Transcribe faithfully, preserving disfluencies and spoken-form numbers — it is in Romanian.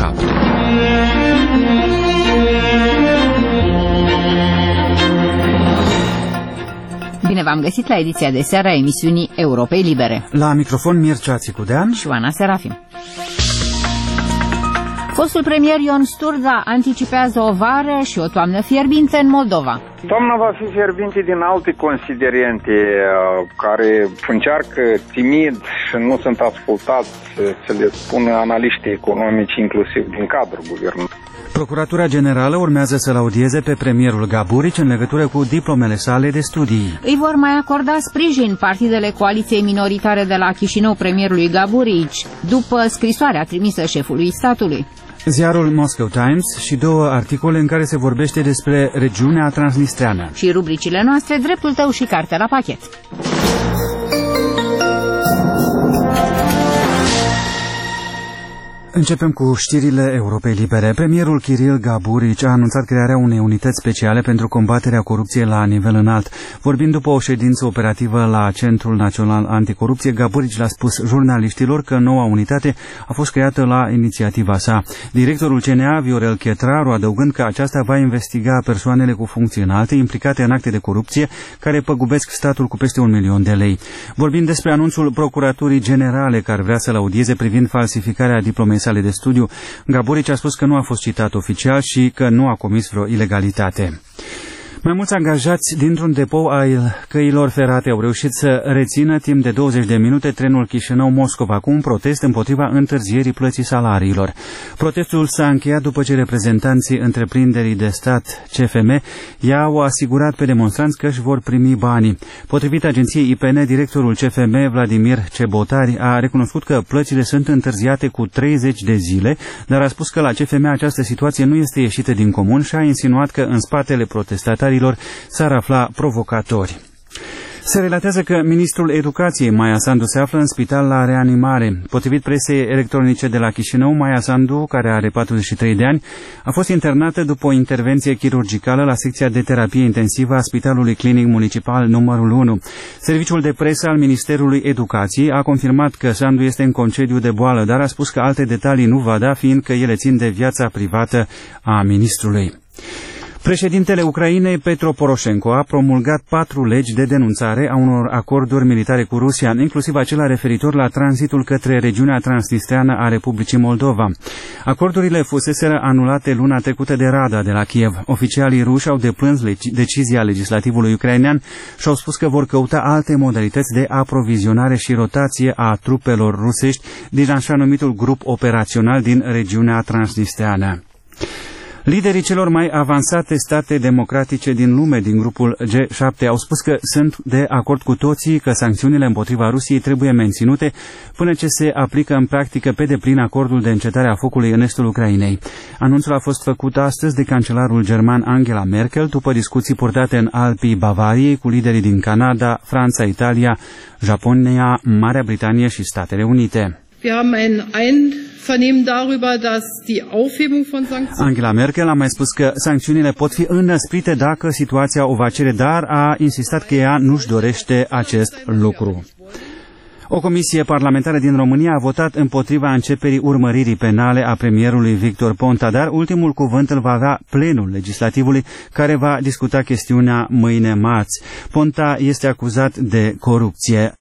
șapte. Bine v-am găsit la ediția de seară a emisiunii Europei Libere. La microfon Mircea Țicudean și Oana Serafim. Fostul premier Ion Sturda anticipează o vară și o toamnă fierbinte în Moldova. Toamna va fi fierbinte din alte considerente care încearcă timid și nu sunt ascultați să le spună analiștii economici, inclusiv din cadrul guvernului. Procuratura Generală urmează să-l audieze pe premierul Gaburici în legătură cu diplomele sale de studii. Îi vor mai acorda sprijin partidele coaliției minoritare de la Chișinău premierului Gaburici, după scrisoarea trimisă șefului statului. Ziarul Moscow Times și două articole în care se vorbește despre regiunea transnistreană. Și rubricile noastre, dreptul tău și carte la pachet. Începem cu știrile Europei Libere. Premierul Kiril Gaburici a anunțat crearea unei unități speciale pentru combaterea corupției la nivel înalt. Vorbind după o ședință operativă la Centrul Național Anticorupție, Gaburici le-a spus jurnaliștilor că noua unitate a fost creată la inițiativa sa. Directorul C N A, Viorel Chetraru, adăugând că aceasta va investiga persoanele cu funcții înalte implicate în acte de corupție care păgubesc statul cu peste un milion de lei. Vorbind despre anunțul Procuraturii Generale care vrea să-l audieze privind falsificarea diplomei sale de studiu, Gaburici a spus că nu a fost citat oficial și că nu a comis vreo ilegalitate. Mai mulți angajați dintr-un depou al căilor ferate au reușit să rețină timp de douăzeci de minute trenul Chișinău-Moscova cu un protest împotriva întârzierii plății salariilor. Protestul s-a încheiat după ce reprezentanții întreprinderii de stat C F M i-au asigurat pe demonstranți că își vor primi banii. Potrivit agenției I P N, directorul C F M, Vladimir Cebotari, a recunoscut că plățile sunt întârziate cu treizeci de zile, dar a spus că la C F M această situație nu este ieșită din comun și a insinuat că în spatele protestatarilor s-ar afla provocatori. Se relatează că ministrul educației, Maia Sandu, se află în spital la reanimare. Potrivit presei electronice de la Chișinău, Maia Sandu, care are patruzeci și trei de ani, a fost internată după o intervenție chirurgicală la secția de terapie intensivă a Spitalului Clinic Municipal numărul unu. Serviciul de presă al Ministerului Educației a confirmat că Sandu este în concediu de boală, dar a spus că alte detalii nu va da, fiindcă ele țin de viața privată a ministrului. Președintele Ucrainei, Petro Poroșenko, a promulgat patru legi de denunțare a unor acorduri militare cu Rusia, inclusiv acela referitor la tranzitul către regiunea transnistreană a Republicii Moldova. Acordurile fuseseră anulate luna trecută de Rada de la Kiev. Oficialii ruși au deplâns legi- decizia legislativului ucrainean și au spus că vor căuta alte modalități de aprovizionare și rotație a trupelor rusești din așa numitul grup operațional din regiunea transnistreană. Liderii celor mai avansate state democratice din lume, din grupul G șapte, au spus că sunt de acord cu toții că sancțiunile împotriva Rusiei trebuie menținute până ce se aplică în practică pe deplin acordul de încetare a focului în estul Ucrainei. Anunțul a fost făcut astăzi de cancelarul german Angela Merkel după discuții purtate în Alpii Bavariei cu liderii din Canada, Franța, Italia, Japonia, Marea Britanie și Statele Unite. Angela Merkel a mai spus că sancțiunile pot fi înăsprite dacă situația o va cere, dar a insistat că ea nu-și dorește acest lucru. O comisie parlamentară din România a votat împotriva începerii urmăririi penale a premierului Victor Ponta, dar ultimul cuvânt îl va avea plenul legislativului, care va discuta chestiunea mâine marți. Ponta este acuzat de corupție.